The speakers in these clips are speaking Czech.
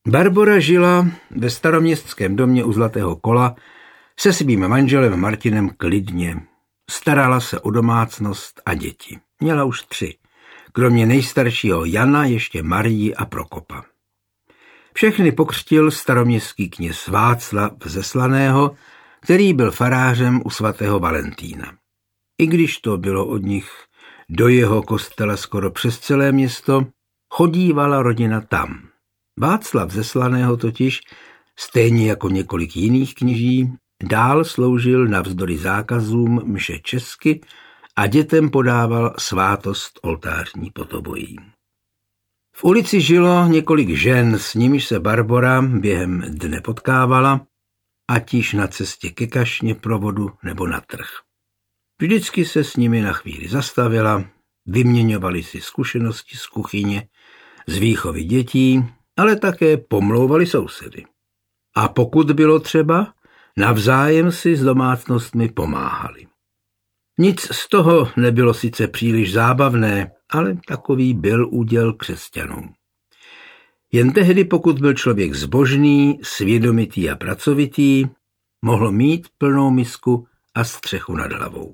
Barbora žila ve staroměstském domě u Zlatého kola se svým manželem Martinem klidně. Starala se o domácnost a děti. Měla už 3. Kromě nejstaršího Jana ještě Marii a Prokopa. Všechny pokřtil staroměstský kněz Václav ze Slaného, který byl farářem u svatého Valentína. I když to bylo od nich do jeho kostela skoro přes celé město, chodívala rodina tam. Václav ze Slaného totiž, stejně jako několik jiných kněží, dál sloužil navzdory zákazům mše česky a dětem podával svátost oltářní potobojí. V ulici žilo několik žen, s nimiž se Barbora během dne potkávala, ať již na cestě ke kašně, provodu nebo na trh. Vždycky se s nimi na chvíli zastavila, vyměňovali si zkušenosti z kuchyně, z výchovy dětí, ale také pomlouvali sousedy. A pokud bylo třeba, navzájem si s domácnostmi pomáhali. Nic z toho nebylo sice příliš zábavné, ale takový byl úděl křesťanů. Jen tehdy, pokud byl člověk zbožný, svědomitý a pracovitý, mohl mít plnou misku a střechu nad hlavou.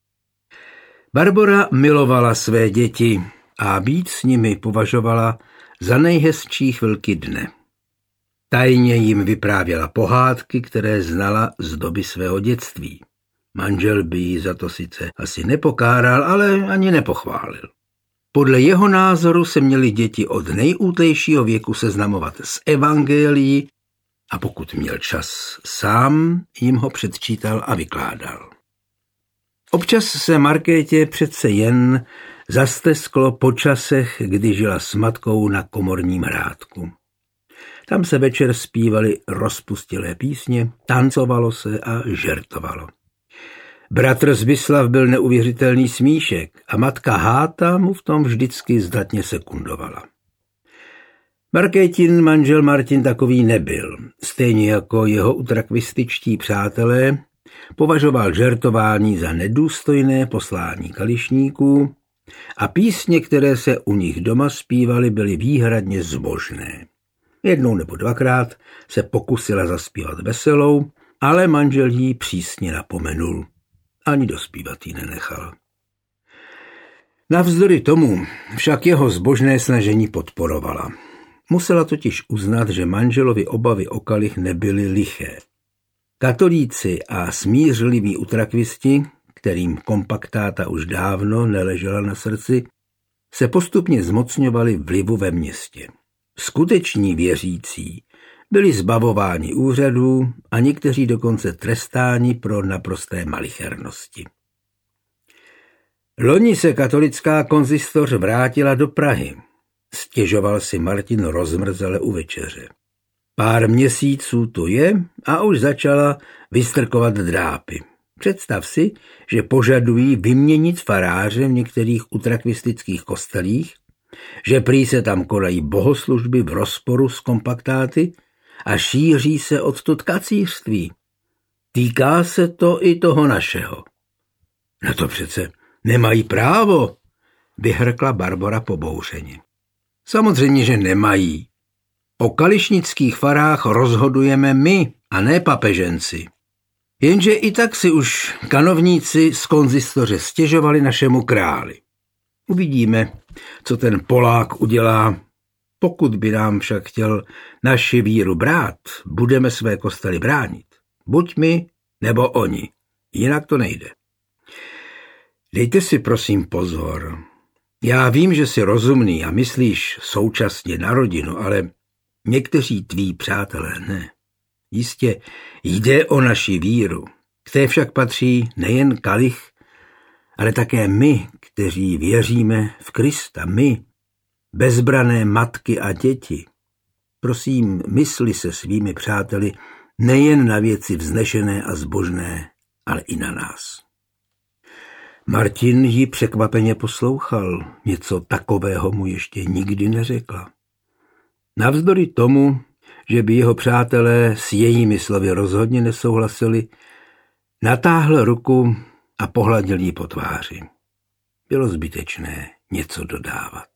Barbora milovala své děti a být s nimi považovala za nejhezčí chvilky dne. Tajně jim vyprávěla pohádky, které znala z doby svého dětství. Manžel by jí za to sice asi nepokáral, ale ani nepochválil. Podle jeho názoru se měly děti od nejútlejšího věku seznamovat s evangelií a pokud měl čas sám, jim ho předčítal a vykládal. Občas se Markétě přece jen zastesklo po časech, kdy žila s matkou na Komorním Hrádku. Tam se večer zpívaly rozpustilé písně, tancovalo se a žertovalo. Bratr Zbyslav byl neuvěřitelný smíšek a matka Háta mu v tom vždycky zdatně sekundovala. Markétin manžel Martin takový nebyl, stejně jako jeho utrakvističtí přátelé, považoval žertování za nedůstojné poslání kališníků a písně, které se u nich doma zpívaly, byly výhradně zbožné. Jednou nebo dvakrát se pokusila zaspívat veselou, ale manžel jí přísně napomenul. Ani dospívat jí nenechal. Navzdory tomu však jeho zbožné snažení podporovala. Musela totiž uznat, že manželovi obavy o kalich nebyly liché. Katolíci a smířliví utrakvisti, kterým kompaktáta už dávno neležela na srdci, se postupně zmocňovali vlivu ve městě. Skuteční věřící byli zbavováni úřadů a někteří dokonce trestáni pro naprosté malichernosti. Loni se katolická konzistoř vrátila do Prahy. Stěžoval si Martin rozmrzele u večeře. Pár měsíců tu je a už začala vystrkovat drápy. Představ si, že požadují vyměnit faráře v některých utrakvistických kostelích, že prý se tam konají bohoslužby v rozporu s kompaktáty a šíří se odtud kacířství. Týká se to i toho našeho. Na to přece nemají právo, vyhrkla Barbora pobouřeně. Samozřejmě, že nemají. O kališnických farách rozhodujeme my a ne papeženci. Jenže i tak si už kanovníci z konzistoře stěžovali našemu králi. Uvidíme, co ten Polák udělá. Pokud by nám však chtěl naši víru brát, budeme své kostely bránit. Buď my, nebo oni. Jinak to nejde. Dejte si prosím pozor. Já vím, že jsi rozumný a myslíš současně na rodinu, ale někteří tví přátelé ne. Jistě jde o naši víru, které však patří nejen kalich, ale také my, kteří věříme v Krista, my, bezbrané matky a děti. Prosím, mysli se svými přáteli nejen na věci vznešené a zbožné, ale i na nás. Martin ji překvapeně poslouchal, něco takového mu ještě nikdy neřekla. Navzdory tomu, že by jeho přátelé s jejími slovy rozhodně nesouhlasili, natáhl ruku a pohladil jí po tváři. Bylo zbytečné něco dodávat.